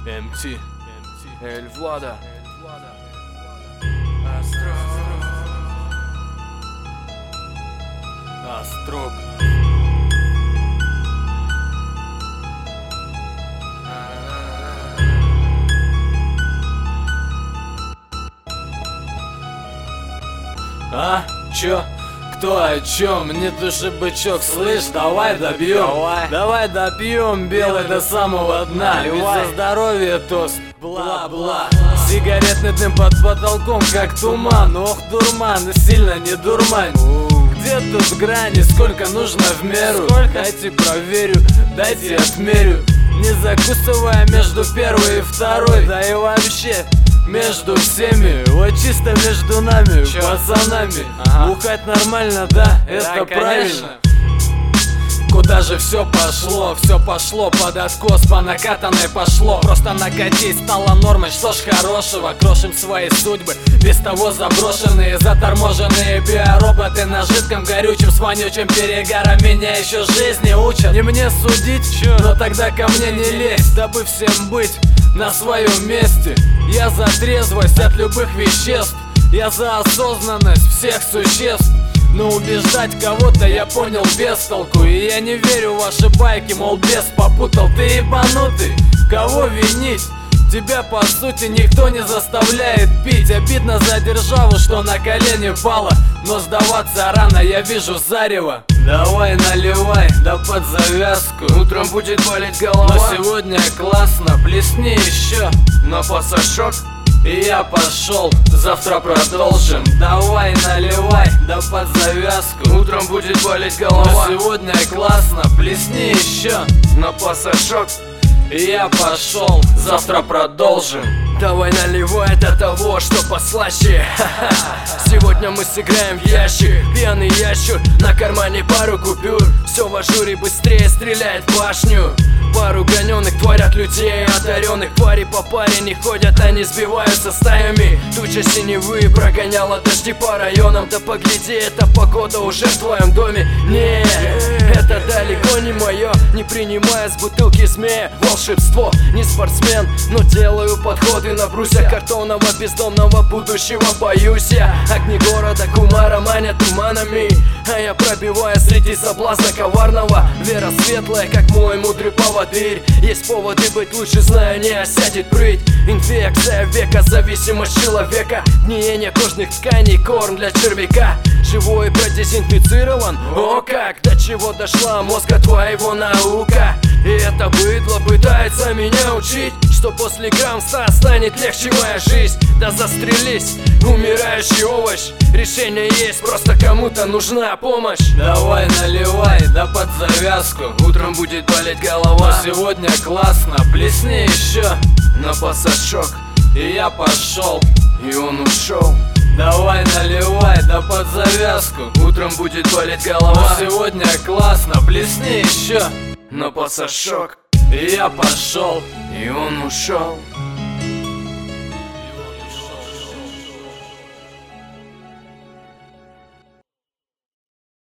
МТ, Эль Влада. Острог. А? Чё? Кто о чем? Мне души бычок, слышь, давай добьем. Давай допьем белый до самого дна. Ведь за здоровье тост, бла-бла. Сигаретный дым под потолком, как туман. Ох, дурман, и сильно не дурмань. Где тут грани, сколько нужно в меру? Дайте проверю, дайте отмерю. Не закусывая между первой и второй. Да и вообще между всеми, вот чисто между нами, пацанами. Бухать нормально, да, это правильно. Куда же все пошло? Все пошло под откос, по накатанной пошло. Просто накатить стало нормой, что ж хорошего. Крошим свои судьбы, без того заброшенные, заторможенные биороботы на жидком горючем с вонючим перегаром. Меня еще жизни учат, не мне судить, но тогда ко мне не лезь, дабы всем быть на своем месте. Я за трезвость от любых веществ, я за осознанность всех существ. Но убеждать кого-то я понял без толку. И я не верю в ваши байки, мол, бес попутал. Ты ебанутый, кого винить? Тебя по сути никто не заставляет пить. Обидно за державу, что на колени пала. Но сдаваться рано, я вижу зарево. Давай наливай, да под завязку. Утром будет болеть голова. Но сегодня классно, плесни еще. На пассажок. И я пошел, завтра продолжим. Давай наливай, да под завязку. Утром будет болеть голова. Но сегодня классно, плесни еще. На пассажок. И я пошел, завтра продолжим. Давай наливай до того, что послаще. Сегодня мы сыграем в ящик. Пьяный ящур, на кармане пару купюр. Все в ажуре быстрее стреляет в башню. Пару гоненных творят людей одаренных. Пари по паре не ходят, они сбиваются стаями. Туча синевы прогоняла дожди по районам. Да погляди, эта погода уже в твоем доме. Не, это далеко не мое. Не принимая с бутылки змея волшебство. Не спортсмен, но делаю подходы на брусья картонного бездомного будущего. Боюсь я, огни города кумара манят туманами. А я пробиваю среди соблазна коварного. Вера светлая, как мой мудрый поводырь. Есть поводы быть лучше, знаю, не осядет прыть. Инфекция века, зависимость человека. Гниение кожных тканей, корм для червяка. Живой и продезинфицирован, о как. До чего дошла мозга твоего наука. И это быдло пытается меня учить, что после грамм 100 станет легче моя жизнь. Да застрелись, умирающий овощ. Решение есть, просто кому-то нужна помощь. Давай наливай, да под завязку. Утром будет болеть голова. Но сегодня классно, плесни еще. На пассажок. И я пошел, и он ушел. Давай наливай, да под завязку. Утром будет болеть голова. Но сегодня классно, плесни еще. На пассажок. И я пошел, и он ушел.